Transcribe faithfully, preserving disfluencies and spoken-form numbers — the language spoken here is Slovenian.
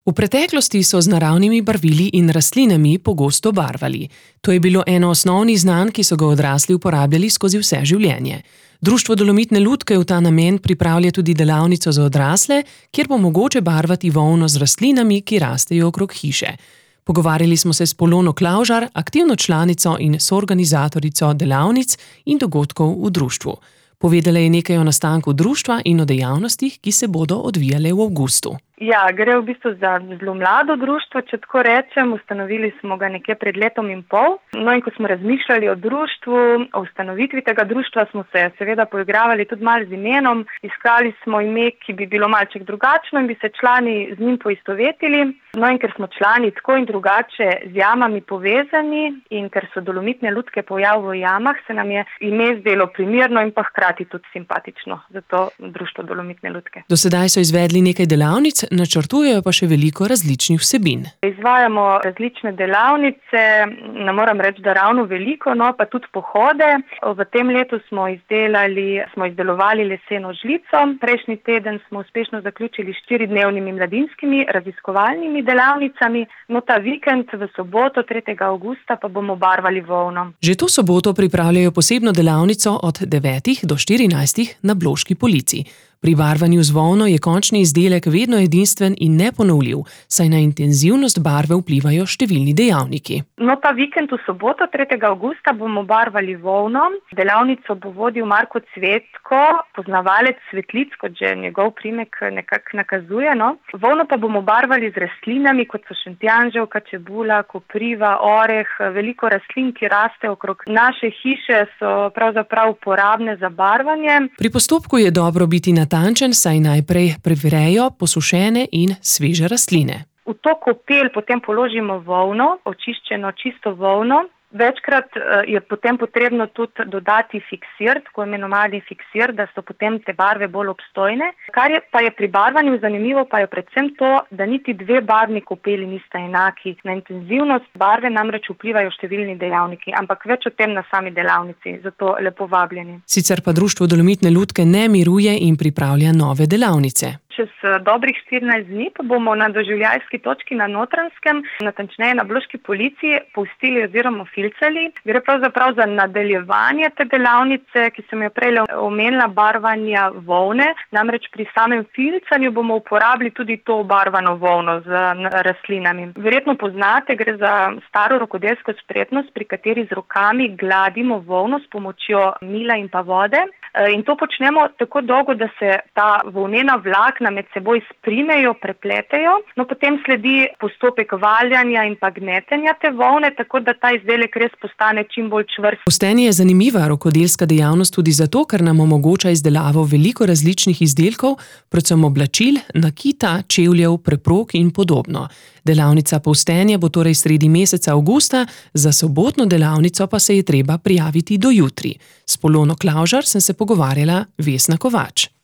V preteklosti so z naravnimi barvili in rastlinami pogosto barvali. To je bilo eno osnovnih znanj, ki so ga odrasli uporabljali skozi vse življenje. Društvo Dolomitne lutke v ta namen pripravlja tudi delavnico za odrasle, kjer bo mogoče barvati volno z rastlinami, ki rastejo okrog hiše. Pogovarjali smo se s Polono Klavžar, aktivno članico in soorganizatorico delavnic in dogodkov v društvu. Povedala je nekaj o nastanku društva in o dejavnostih, ki se bodo odvijale v avgustu. Ja, gre v bistvu za zelo mlado društvo, če tako rečem. Ustanovili smo ga nekje pred letom in pol. No in ko smo razmišljali o društvu, o ustanovitvi tega društva, smo se seveda poigravali tudi malo z imenom. Iskali smo ime, ki bi bilo malček drugačno in bi se člani z njim poistovetili. No in ker smo člani tako in drugače z jamami povezani in ker so Dolomitne lutke pojav v jamah, se nam je ime zdelo primerno in pa hkrati tudi simpatično. Zato društvo Dolomitne lutke. Do sedaj so izvedli nekaj delavnic, načrtujejo pa še veliko različnih vsebin. Izvajamo različne delavnice, ne moram reči, da ravno veliko, no pa tudi pohode. V tem letu smo izdelali, smo izdelovali leseno žlico. Prejšnji teden smo uspešno zaključili štiridnevnimi mladinskimi raziskovalnimi delavnicami. No ta vikend v soboto, tretjega avgusta, pa bomo barvali volno. Že to soboto pripravljajo posebno delavnico od devetih do štirinajstih na Bloški polici. Pri barvanju z volno je končni izdelek vedno edinstven in neponovljiv, saj na intenzivnost barve vplivajo številni dejavniki. No, ta vikend v soboto, tretjega avgusta, bomo barvali volno. Delavnico bo vodil Marko Cvetko, poznavalec cvetlic, kot že njegov priimek nekako nakazuje. No. Volno pa bomo barvali z rastlinami, kot so šentjanževka, čebula, kopriva, oreh. Veliko rastlin, ki raste okrog naše hiše, so pravzaprav uporabne za barvanje. Pri postopku je dobro biti na Tančen, saj najprej prevrejo posušene in sveže rastline. V to kopel potem položimo volno, očiščeno čisto volno. Večkrat je potem potrebno tudi dodati fiksir, tako imenovani fiksir, da so potem te barve bolj obstojne. Kar je, pa je pri barvanju zanimivo, pa je predvsem to, da niti dve barvni kopeli nista enaki. Na intenzivnost barve namreč vplivajo številni dejavniki, ampak več o tem na sami delavnici, zato lepo vabljeni. Sicer pa društvo Dolomitne lutke ne miruje in pripravlja nove delavnice. Čez dobrih štirinajst dni pa bomo na doživljajski točki na Notranjskem, natančneje na Bloški polici, pustili oziroma filcali. Gre pravzaprav za nadaljevanje te delavnice, ki sem jo prej omenila, barvanja volne. Namreč pri samem filcanju bomo uporabili tudi to obarvano volno z rastlinami. Verjetno poznate, gre za staro rokodelsko spretnost, pri kateri z rokami gladimo volno s pomočjo mila in pa vode. In to počnemo tako dolgo, da se ta volnena vlakna med seboj sprimejo, prepletejo. No, potem sledi postopek valjanja in pa gnetenja te volne, tako da ta izdelek res postane čim bolj čvrst. Postenje je zanimiva rokodelska dejavnost tudi zato, ker nam omogoča izdelavo veliko različnih izdelkov, predvsem oblačil, nakita, čevljev, preprog in podobno. Delavnica postenja bo torej sredi meseca avgusta, za sobotno delavnico pa se je treba prijaviti do jutri. S Polono Klavžar sem se pogovarjala Vesna Kovač.